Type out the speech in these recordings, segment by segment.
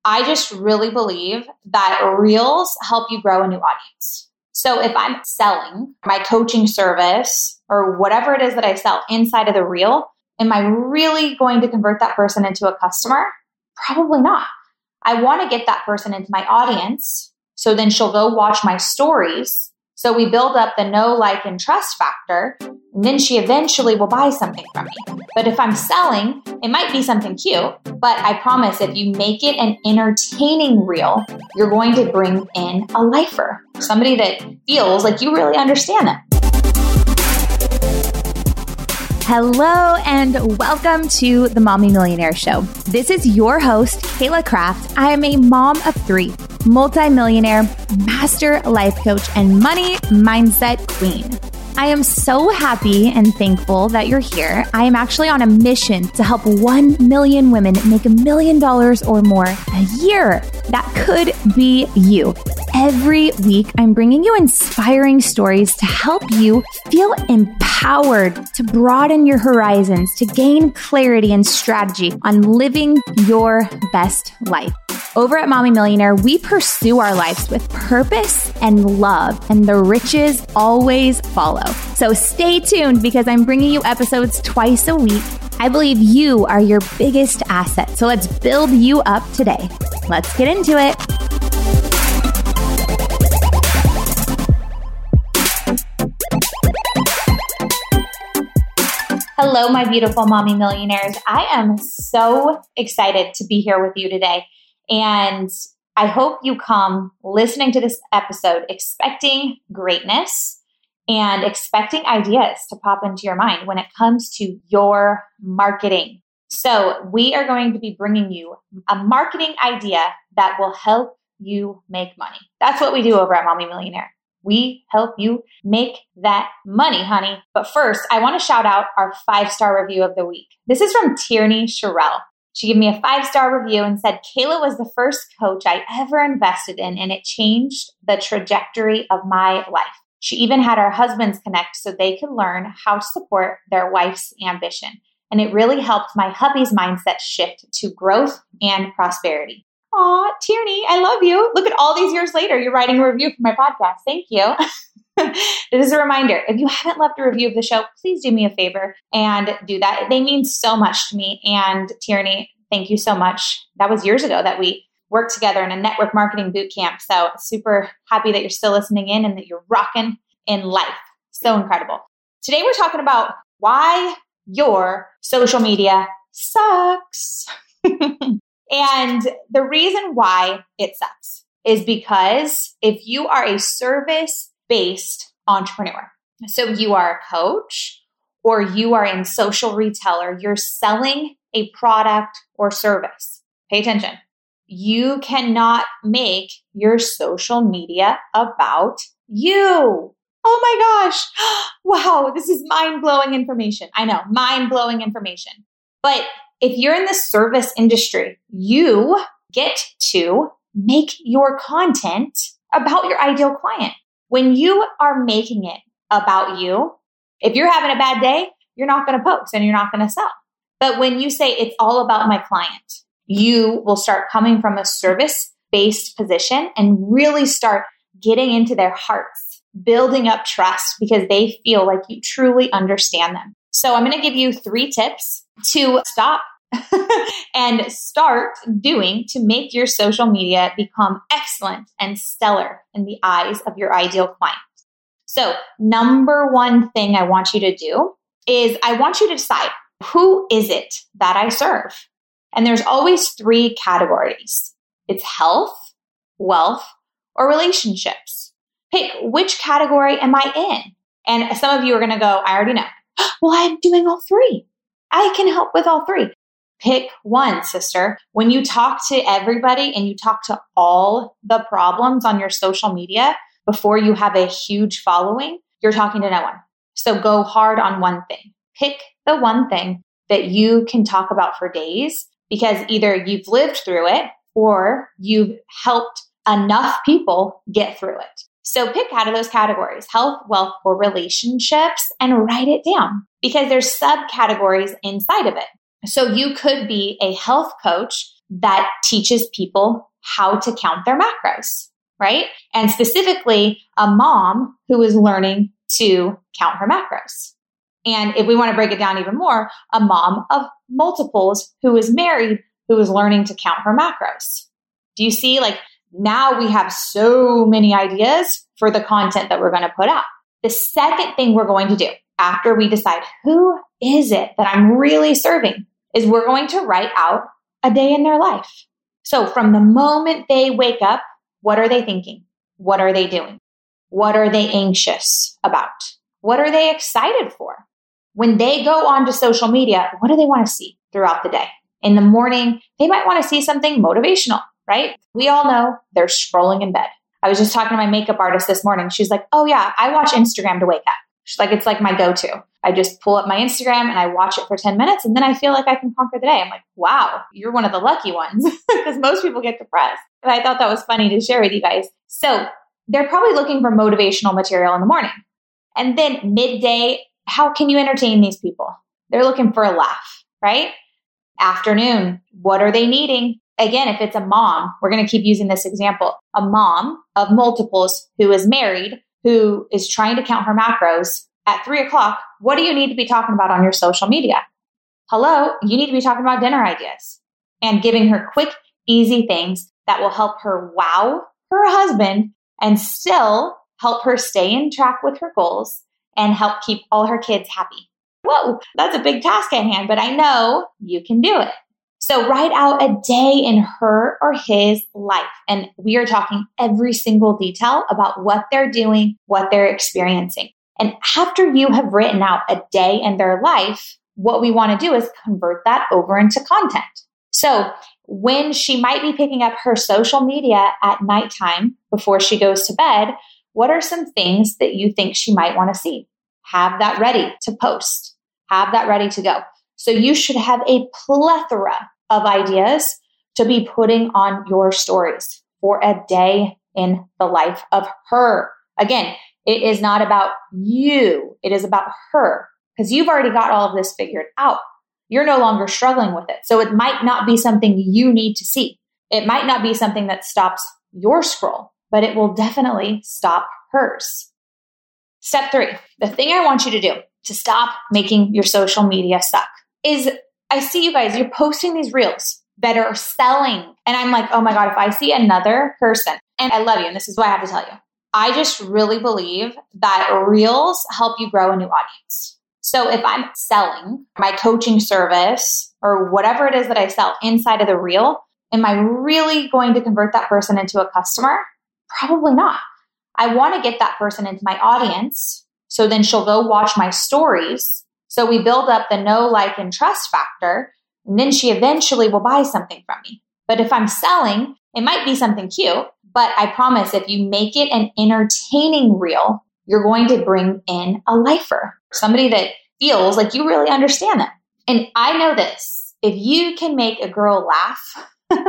I just really believe that reels help you grow a new audience. So if I'm selling my coaching service or whatever it is that I sell inside of the reel, am I really going to convert that person into a customer? Probably not. I want to get that person into my audience. So then she'll go watch my stories. So we build up the know, like, and trust factor. And then she eventually will buy something from me. But if I'm selling, it might be something cute. But I promise if you make it an entertaining reel, you're going to bring in a lifer. Somebody that feels like you really understand them. Hello and welcome to the Mommy Millionaire Show. This is your host, Kayla Kraft. I am a mom of three, multimillionaire, master life coach, and money mindset queen. I am so happy and thankful that you're here. I am actually on a mission to help 1 million women make $1 million or more a year. That could be you. Every week, I'm bringing you inspiring stories to help you feel empowered, to broaden your horizons, to gain clarity and strategy on living your best life. Over at Mommy Millionaire, we pursue our lives with purpose and love, and the riches always follow. So stay tuned because I'm bringing you episodes twice a week. I believe you are your biggest asset. So let's build you up today. Let's get into it. Hello, my beautiful mommy millionaires. I am so excited to be here with you today. And I hope you come listening to this episode expecting greatness and expecting ideas to pop into your mind when it comes to your marketing. So we are going to be bringing you a marketing idea that will help you make money. That's what we do over at Mommy Millionaire. We help you make that money, honey. But first, I want to shout out our 5-star review of the week. This is from Tierney Sherrill. She gave me a 5-star review and said, Kayla was the first coach I ever invested in, and it changed the trajectory of my life. She even had our husbands connect so they could learn how to support their wife's ambition. And it really helped my hubby's mindset shift to growth and prosperity. Aw, Tierney, I love you. Look at all these years later, you're writing a review for my podcast. Thank you. This is a reminder. If you haven't left a review of the show, please do me a favor and do that. They mean so much to me. And Tierney, thank you so much. That was years ago that we worked together in a network marketing boot camp. So super happy that you're still listening in and that you're rocking in life. So incredible. Today we're talking about why your social media sucks. And the reason why it sucks is because if you are a service-based entrepreneur, so you are a coach or you are in social retailer, you're selling a product or service. Pay attention. You cannot make your social media about you. Oh my gosh. Wow, this is mind-blowing information. I know, mind-blowing information. But if you're in the service industry, you get to make your content about your ideal client. When you are making it about you, if you're having a bad day, you're not going to post and you're not going to sell. But when you say it's all about my client, you will start coming from a service-based position and really start getting into their hearts, building up trust because they feel like you truly understand them. So I'm going to give you 3 tips to stop and start doing to make your social media become excellent and stellar in the eyes of your ideal client. So number 1 thing I want you to do is I want you to decide, who is it that I serve? And there's always 3 categories. It's health, wealth, or relationships. Pick which category am I in? And some of you are going to go, I already know. Well, I'm doing all 3. I can help with all 3. Pick one, sister. When you talk to everybody and you talk to all the problems on your social media before you have a huge following, you're talking to no one. So go hard on one thing. Pick the one thing that you can talk about for days because either you've lived through it or you've helped enough people get through it. So pick out of those categories, health, wealth, or relationships, and write it down because there's subcategories inside of it. So you could be a health coach that teaches people how to count their macros, right? And specifically, a mom who is learning to count her macros. And if we want to break it down even more, a mom of multiples who is married, who is learning to count her macros. Do you see? Like, now we have so many ideas for the content that we're going to put out. The second thing we're going to do after we decide who is it that I'm really serving is we're going to write out a day in their life. So from the moment they wake up, what are they thinking? What are they doing? What are they anxious about? What are they excited for? When they go onto social media, what do they want to see throughout the day? In the morning, they might want to see something motivational, right? We all know they're scrolling in bed. I was just talking to my makeup artist this morning. She's like, oh yeah, I watch Instagram to wake up. She's like, it's like my go-to. I just pull up my Instagram and I watch it for 10 minutes and then I feel like I can conquer the day. I'm like, wow, you're one of the lucky ones because most people get depressed. And I thought that was funny to share with you guys. So they're probably looking for motivational material in the morning. And then midday, how can you entertain these people? They're looking for a laugh, right? Afternoon, what are they needing? Again, if it's a mom, we're going to keep using this example, a mom of multiples who is married, who is trying to count her macros at 3:00, what do you need to be talking about on your social media? Hello, you need to be talking about dinner ideas and giving her quick, easy things that will help her wow her husband and still help her stay in track with her goals and help keep all her kids happy. Whoa, that's a big task at hand, but I know you can do it. So write out a day in her or his life. And we are talking every single detail about what they're doing, what they're experiencing. And after you have written out a day in their life, what we want to do is convert that over into content. So when she might be picking up her social media at nighttime before she goes to bed, what are some things that you think she might want to see? Have that ready to post. Have that ready to go. So you should have a plethora of ideas to be putting on your stories for a day in the life of her. Again, it is not about you. It is about her because you've already got all of this figured out. You're no longer struggling with it. So it might not be something you need to see. It might not be something that stops your scroll, but it will definitely stop hers. Step 3, the thing I want you to do to stop making your social media suck is I see you guys, you're posting these reels that are selling. And I'm like, oh my God, if I see another person, and I love you, and this is what I have to tell you. I just really believe that reels help you grow a new audience. So if I'm selling my coaching service or whatever it is that I sell inside of the reel, am I really going to convert that person into a customer? Probably not. I want to get that person into my audience. So then she'll go watch my stories. So we build up the know, like, and trust factor. And then she eventually will buy something from me. But if I'm selling, it might be something cute. But I promise if you make it an entertaining reel, you're going to bring in a lifer, somebody that feels like you really understand them. And I know this, if you can make a girl laugh,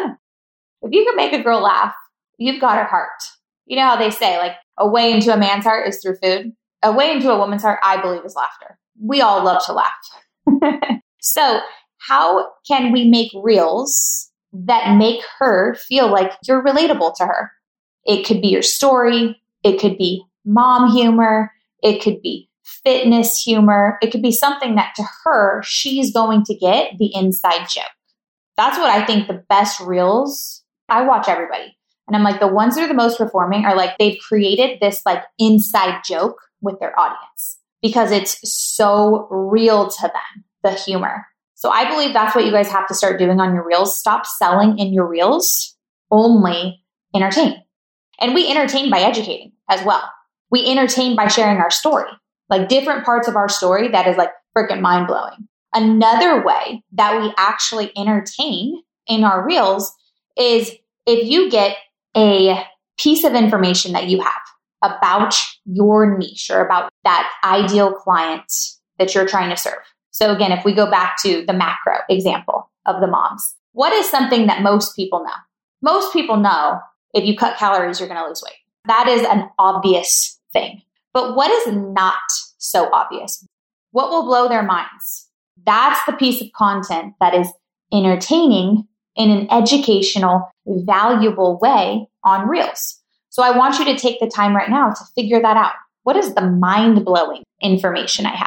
you've got her heart. You know how they say, like, a way into a man's heart is through food. A way into a woman's heart, I believe, is laughter. We all love to laugh. So how can we make reels that make her feel like you're relatable to her? It could be your story. It could be mom humor. It could be fitness humor. It could be something that to her, she's going to get the inside joke. That's what I think the best reels. I watch everybody. And I'm like, the ones that are the most performing are like, they've created this like inside joke with their audience because it's so real to them, the humor. So I believe that's what you guys have to start doing on your reels. Stop selling in your reels, only entertain. And we entertain by educating as well. We entertain by sharing our story, like different parts of our story that is like freaking mind blowing. Another way that we actually entertain in our reels is if you get a piece of information that you have about your niche or about that ideal client that you're trying to serve. So again, if we go back to the macro example of the moms, what is something that most people know? Most people know if you cut calories, you're going to lose weight. That is an obvious thing. But what is not so obvious? What will blow their minds? That's the piece of content that is entertaining in an educational, valuable way on Reels. So I want you to take the time right now to figure that out. What is the mind-blowing information I have?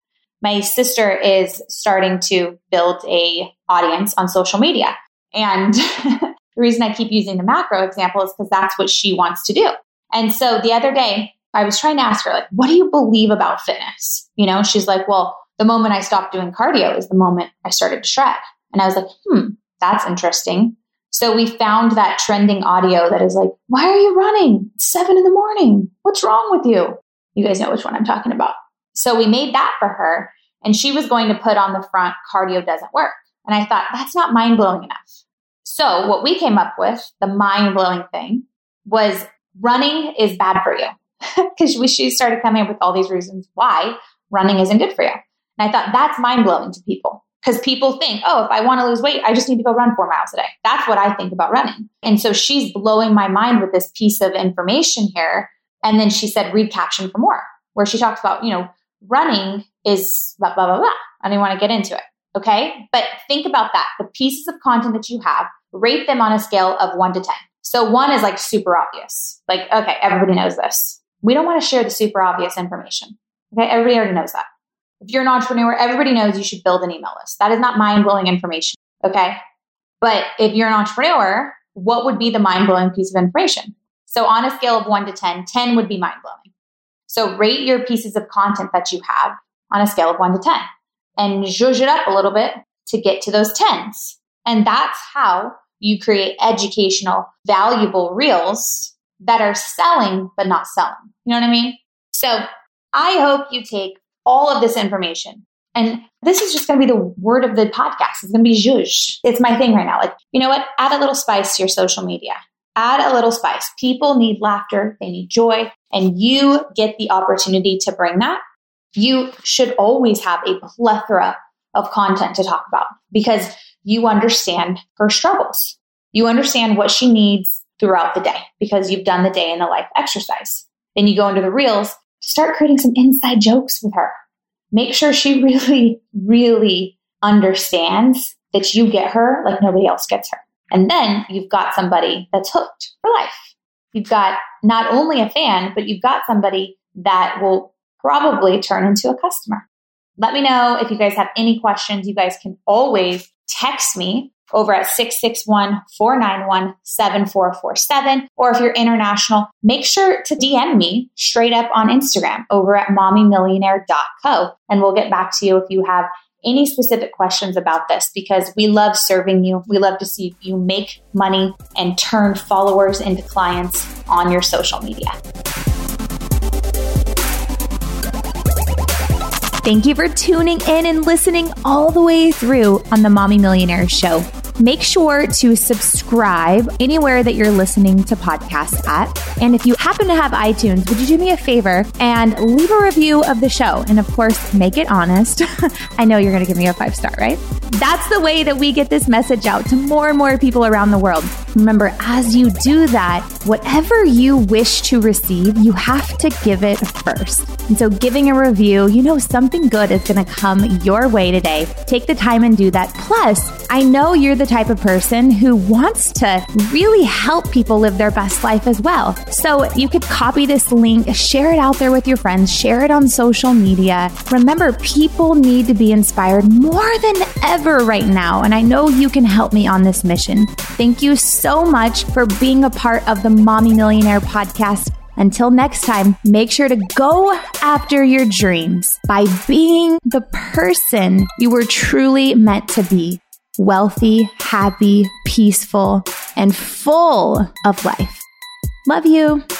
My sister is starting to build a audience on social media. And the reason I keep using the macro example is because that's what she wants to do. And so the other day, I was trying to ask her, like, what do you believe about fitness? You know, she's like, well, the moment I stopped doing cardio is the moment I started to shred. And I was like, that's interesting. So we found that trending audio that is like, why are you running? It's 7 a.m. What's wrong with you? You guys know which one I'm talking about. So we made that for her, and she was going to put on the front, cardio doesn't work. And I thought, that's not mind-blowing enough. So what we came up with, the mind-blowing thing, was running is bad for you. Because she started coming up with all these reasons why running isn't good for you. And I thought that's mind-blowing to people. Because people think, oh, if I want to lose weight, I just need to go run 4 miles a day. That's what I think about running. And so she's blowing my mind with this piece of information here. And then she said, read caption for more, where she talks about, running is blah, blah, blah, blah. I don't want to get into it. Okay. But think about that. The pieces of content that you have, rate them on a scale of 1 to 10. So 1 is like super obvious. Like, okay, everybody knows this. We don't want to share the super obvious information. Okay. Everybody already knows that. If you're an entrepreneur, everybody knows you should build an email list. That is not mind-blowing information. Okay. But if you're an entrepreneur, what would be the mind-blowing piece of information? So on a scale of 1 to 10, 10 would be mind-blowing. So rate your pieces of content that you have on a scale of 1 to 10 and zhuzh it up a little bit to get to those 10s. And that's how you create educational, valuable Reels that are selling, but not selling. You know what I mean? So I hope you take all of this information. And this is just going to be the word of the podcast. It's going to be zhuzh. It's my thing right now. Like, you know what? Add a little spice to your social media. Add a little spice. People need laughter. They need joy. And you get the opportunity to bring that. You should always have a plethora of content to talk about because you understand her struggles. You understand what she needs throughout the day because you've done the day in the life exercise. Then you go into the Reels to start creating some inside jokes with her. Make sure she really, really understands that you get her like nobody else gets her. And then you've got somebody that's hooked for life. You've got not only a fan, but you've got somebody that will probably turn into a customer. Let me know if you guys have any questions. You guys can always text me over at 661-491-7447. Or if you're international, make sure to DM me straight up on Instagram over at mommymillionaire.co. And we'll get back to you if you have any specific questions about this because we love serving you. We love to see you make money and turn followers into clients on your social media. Thank you for tuning in and listening all the way through on the Mommy Millionaire Show. Make sure to subscribe anywhere that you're listening to podcasts at. And if you happen to have iTunes, would you do me a favor and leave a review of the show? And of course, make it honest. I know you're going to give me a 5-star, right? That's the way that we get this message out to more and more people around the world. Remember, as you do that, whatever you wish to receive, you have to give it first. And so giving a review, something good is going to come your way today. Take the time and do that. Plus, I know you're the type of person who wants to really help people live their best life as well. So you could copy this link, share it out there with your friends, share it on social media. Remember, people need to be inspired more than ever right now. And I know you can help me on this mission. Thank you so much for being a part of the Mommy Millionaire podcast. Until next time, make sure to go after your dreams by being the person you were truly meant to be. Wealthy, happy, peaceful, and full of life. Love you.